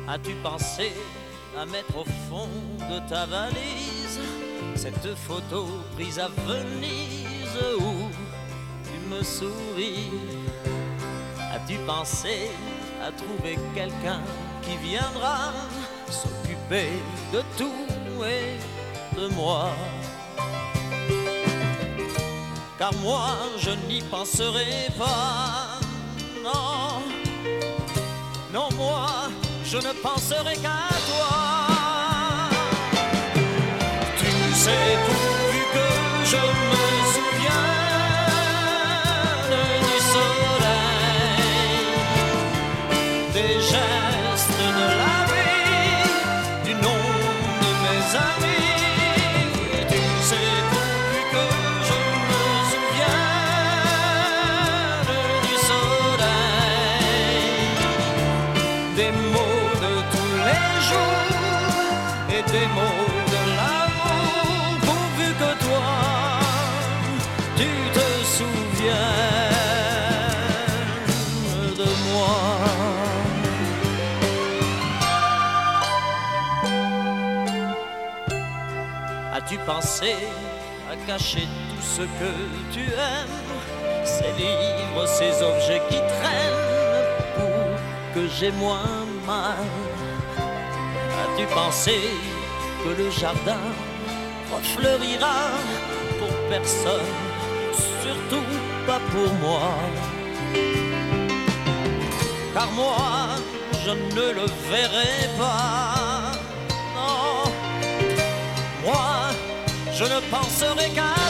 As-tu pensé à mettre au fond de ta valise cette photo prise à Venise où tu me souris? As-tu pensé à trouver quelqu'un qui viendra s'occuper de tout et de moi? Car moi je n'y penserai pas, non, non, moi je ne penserai qu'à toi. Tu sais, pourvu que je me souvienne du soleil, des gestes de la vie, du nom de mes amis. Tu sais, pourvu que je me souvienne du soleil, des mots de tous les jours et des mots de l'amour, pourvu que toi tu te souviennes de moi. As-tu pensé à cacher tout ce que tu aimes, ces livres, ces objets qui traînent pour que j'ai moins mal? As-tu pensé que le jardin refleurira pour personne, surtout pas pour moi? Car moi, je ne le verrai pas, non, moi, je ne penserai qu'à